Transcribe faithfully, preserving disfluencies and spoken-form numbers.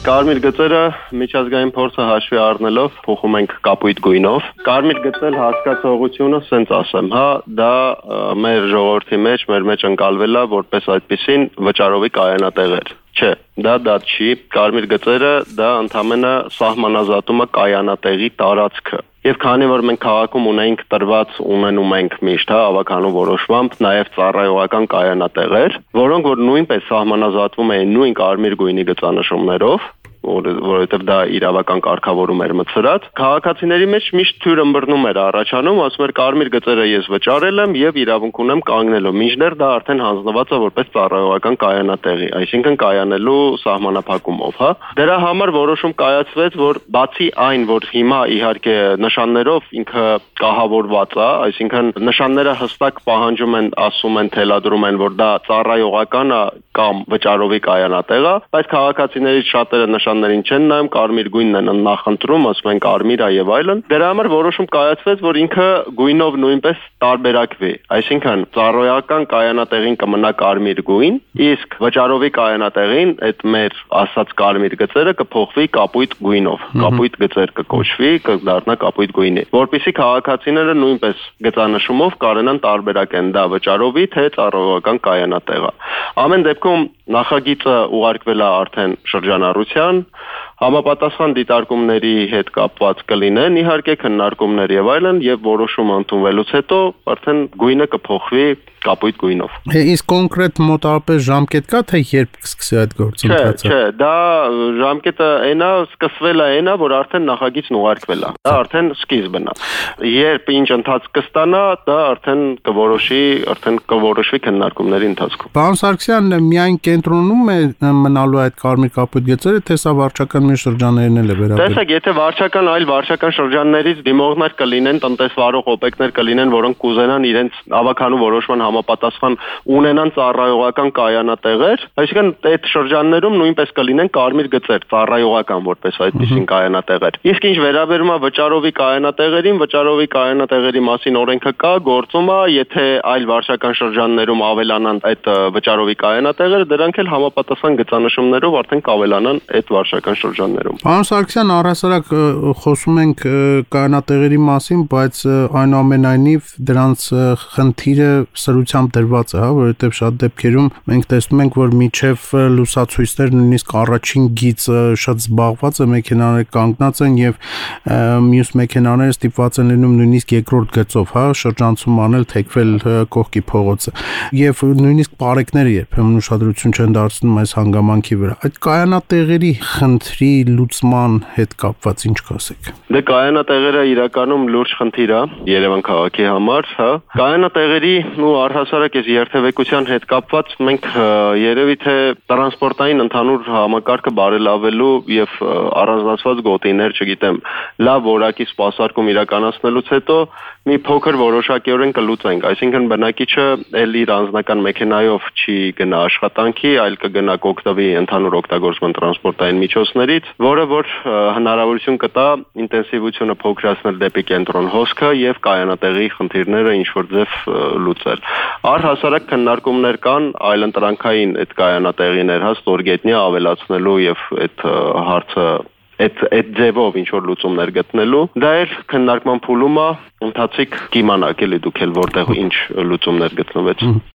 Կարմիր գծերը միջազգային փորձը հաշվի առնելով փոխում ենք կապույտ գույնով։ Կարմիր գծել հասկացողությունը, սենց ասեմ, հա, դա մեր ժողովրդի մեջ, մեր մեջ ընկալվել է որպես այդպիսին վճարովի կայանատեղեր։ Չէ, դա դա չի, կարմիր գծերը դա ընդամենը սահմանազատում է կայանատեղի տարածքը։ Եվ քանի որ մենք քաղաքում ունենք տրված ունենում ենք միշտ, հա, ավականու որոշմամբ նաև ծառայողական կայանատեղեր, որոնք որ նույնպես սահմանազատվում էին նույն կարմիր գույնի գծանշումներով, որովհետև դա իրավական կարգավորում էր մցրած, քաղաքացիների մեջ միշտ թյուր ըմբռնում էր առաջանում, ասում էր կարմիր գծերը ես վճարել եմ եւ իրավունք ունեմ կանգնելու, մինչդեռ դա արդեն հանձնված է որպես ծառայողական կայանատեղի, այսինքն կայանելու սահմանափակումով, հա։ Դրա համար որոշում կայացվեց, որ բացի այն, որ հիմա իհարկե նշաններով ինքը կահավորված է, այսինքն նշանները հստակ պահանջում են, ասում են, թելադրում են, որ դա ծառայողական է կամ վճարովի կայանատեղ է, բայց քաղաքացիներից շատերը նշաններին չեն նայում, կարմիր գույնն են նախընտրում, ասում են կարմիր է եւ այլն։ Դրա համար որոշում կայացվեց, որ ինքը գույնով նույնպես տարբերակվի, այսինքն ծառայողական կայանատեղին կմնա կարմիր գույն, իսկ վճարովի կայանատեղին այդ մեր ասած կարմիր գծերը կփոխվի կապույտ գույնով, կապույտ գծեր կկոչվի, կդառնա կապույտ գույնի, որպեսզի քաղաքացիները նույնպես գծանշումով կարողանան տարբերակեն դա վճարովի թե ծառայողական կայանատեղը։ Ամեն դեպքում նախագիծը ուղարկվել է արդեն շրջանառության, համապատասխան դիտարկումների հետ կապված կլինեն, իհարկե քննարկումներ եւ այլն, եւ որոշումը ընդունվելուց հետո արդեն գույնը կփոխվի կապույտ գույնով։ Իսկ կոնկրետ մոտավորապես ժամկետ կա, թե երբ կսկսի այդ գործընթացը։ Չէ, չէ, դա ժամկետը այնա, սկսվել է այնա, որ արդեն նախագիծն ուղարկվել է։ Դա արդեն սկիզբն է։ Երբ ինչ ընթաց կստանա, դա արդեն կորոշի, արդեն կորոշվի քննարկումների ընթացքում։ Պարոն Սարգսյան, միայն կենտրոնում է մնալու այդ կարմիր կապույտ գծերը, թե սա վարչական մեր շրջաններն էլ է վերաբերում։ Տեսեք, եթե վարչական այլ վարչական շրջաններից դիմողներ կլինեն, տնտեսվարող օպեկներ կլինեն, որոնք կուզենան իրենց ավականու որոշման համապատասխան ունենան ծառայողական կայանատեղեր, այսինքն այդ շրջաններում նույնպես կլինեն կարմիր գծեր, ծառայողական որպես այդպիսին կայանատեղեր։ Իսկ ինչ վերաբերում է վճարովի կայանատեղերին, վճարովի կայանատեղերի մասին օրենքը կա, գործում է, եթե այլ վարչական շրջաններում ավելանան այդ վճարովի կայանատեղերը, դրանք էլ համապատասխան գծանշումներով արդեն կավելանան այդ վարչական շրջաններում։ Պարոն Սարգսյան, առհասարակ խոսում ենք կայանատեղերի մասին, բայց այնուամենայնիվ դրանց խնդիրը սրությամբ դրված է, հա, որովհետև շատ դեպքերում մենք տեսնում ենք, որ միջև լուսացույցներ նույնիսկ առաջին գիծը շատ զբաղված է, մեքենաները կանգնած են եւ մյուս մեքենաները ստիպված են լինում նույնիսկ երկրորդ գծով, հա, շրջանցում անել, թեքվել կողքի փողոցը։ Եվ նույնիսկ բարեկները երբեմն ուշադրություն չեն դարձնում այս հանգամանքի վրա։ Այդ կայանատեղերի խնդրի լուծման հետ կապված ինչ կասեք։ Դե կայանատեղերը իրականում լուրջ խնդիր է Երևան քաղաքի համար, հա։ Կայանատեղերի ու առհասարակ այս երթևեկության հետ կապված մենք երևի թե տրանսպորտային ընդհանուր համակարգը բարելավելու եւ առանձնացված գոտիներ, չգիտեմ, լավ որակի սպասարկում իրականացնելուց հետո մի փոքր որոշակիորեն կլուծենք, այսինքն բնակիչը ել իր անձնական մեքենայով չի գնա աշխատանքի, այլ կգնա կօգտվի ընդհանուր օգտագործման տրանսպորտային միջոցներից, որը որ հնարավորություն կտա ինտենսիվությունը փոքրացնել դեպի կենտրոն հոսքը եւ կայանատեղի խնդիրները ինչ որ ձև լուծել։ Առհասարակ քննարկումներ կան այլընտրանքային այդ կայանատեղիներ, հա, ստորգետնյա ավելացնելու եւ այդ հարցը այդ այդ ձևով ինչ որ լուծումներ գտնելու, դա էլ քննարկման փուլում է, ընթացիկ կիմանաք էլի դուք էլ որտեղ ինչ լուծումներ գտնվեց։